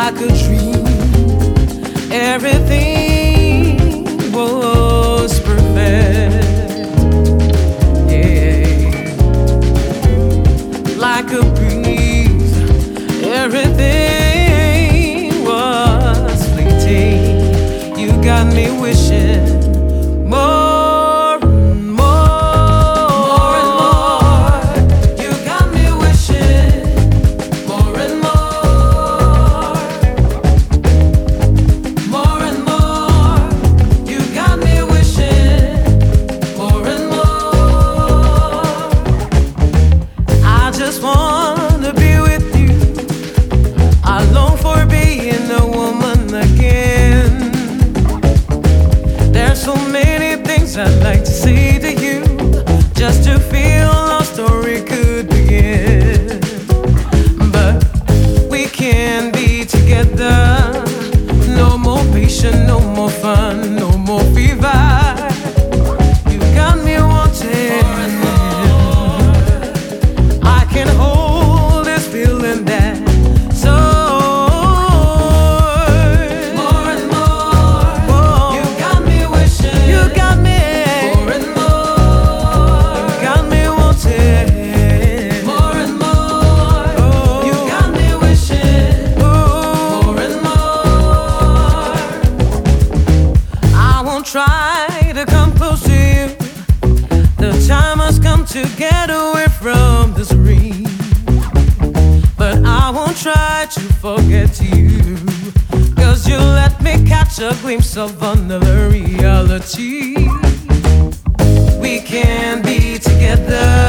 like a dream. Everything was perfect. Yeah, like a breeze. Everything was fleeting. You got me wishing more and more, more and more. You got me wishing more and more, more and more. You got me wishing more and more. I just wanna be with you. I long for being a woman again. There's so many things I'd like to say to you, just to feel our story could begin. But we can't be together. No more patience, no more fun, no more fever. You got me wanting more and more. I can hold this feeling that so. More and more. You got me wishing. You got me more and more. You got me wanting more and more. You got me wishing more and more. I won't try to come close to you. The time has come to get away from this ring. But I won't try to forget you, 'cause you let me catch a glimpse of another reality. We can be together.